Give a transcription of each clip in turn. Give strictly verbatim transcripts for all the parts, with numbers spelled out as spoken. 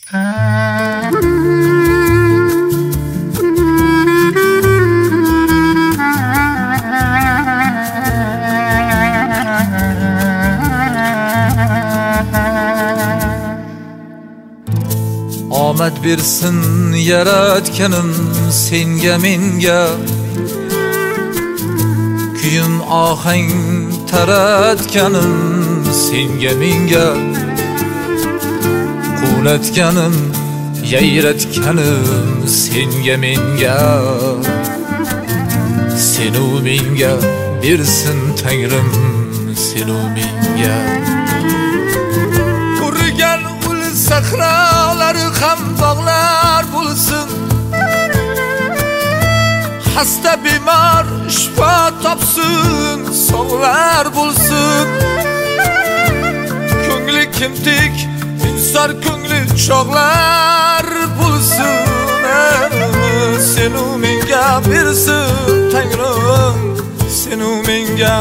Omad bersin yaratganim senga menga, kuyim ohang taratganim senga menga, quvlatganim yayratganim senga menga, senu menga bersin Tangrim senu menga. Qurigan ul sahrolari ham bog'lar bo'lsin, hasta bemor shifo topsin, sog'lar bo'lsin. Ko'ngli kimtik inson ko'ngli chog'lar bo'lsin, senu menga bersin Tangrim senu menga.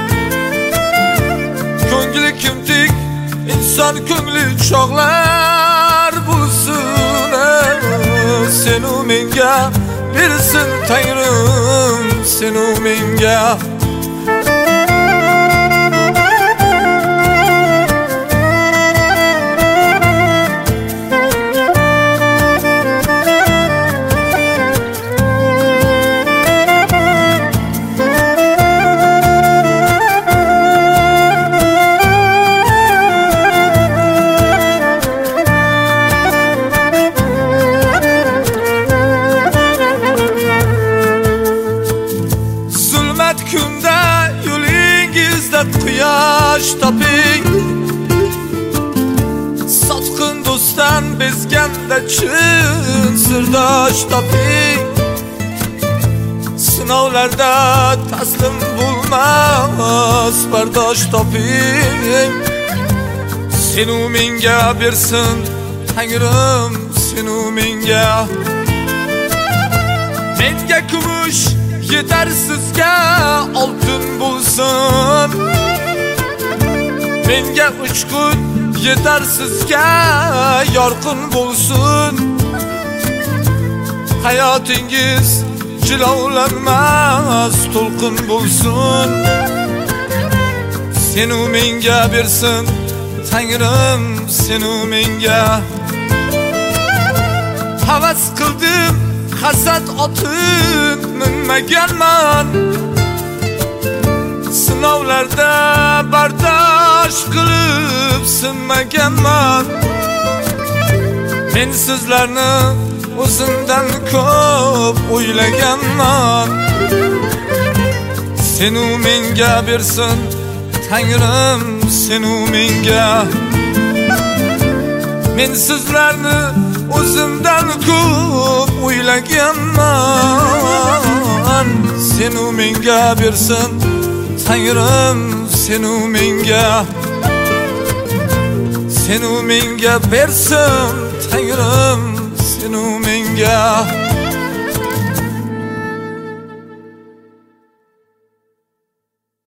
Ko'ngli kimtik inson ko'ngli chog'lar bo'lsin, senu menga bersin Tangrim senu menga. Kunda yo'lingizda quyosh toping, sotqin do'stdan bezganda chin sirdosh toping. Sinovlarda taslim bo'lmas bardosh toping, senu menga bersin Tangrim senu menga. Menga kumush yetarsizga oltin bo'lsin, menga uchqun yetarsizga yorqin bo'lsin. Hayotingiz jilovlanmas to'lqin bo'lsin, senu menga bersin Tangrim senu menga. Havas qildim hasad otib minmaganman, sinovlarda bardosh qilib sinmaganman. Men sizlarni o'zimdan ko'p o'ylaganman, senu menga bersin Tangrim senu menga. Men sizlarni o'zimdan ko'p o'ylaganman, senu menga bersin Tangrim senu menga. Senu menga bersin Tangrim senu menga.